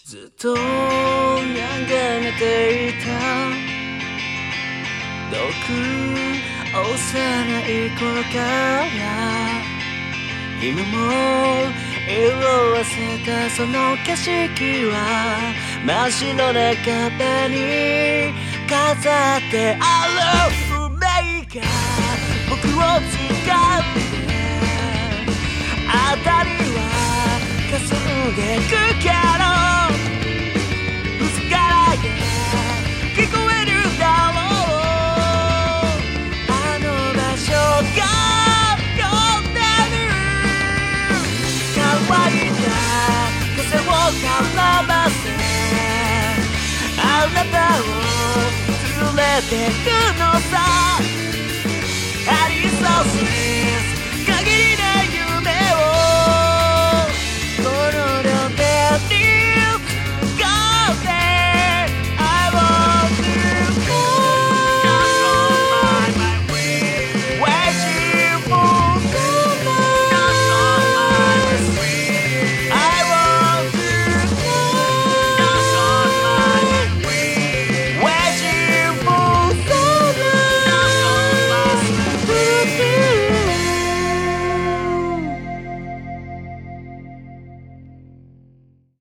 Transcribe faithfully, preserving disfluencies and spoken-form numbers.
ずっと眺めていた遠く幼い頃から今も色あせたその景色は真っ白な壁に飾ってある運命が僕を掴んであたりは霞んでくけど薄からが聞こえるだろうあの場所が呼んでる乾いた風を絡ませあなたを連れてくのさありそうし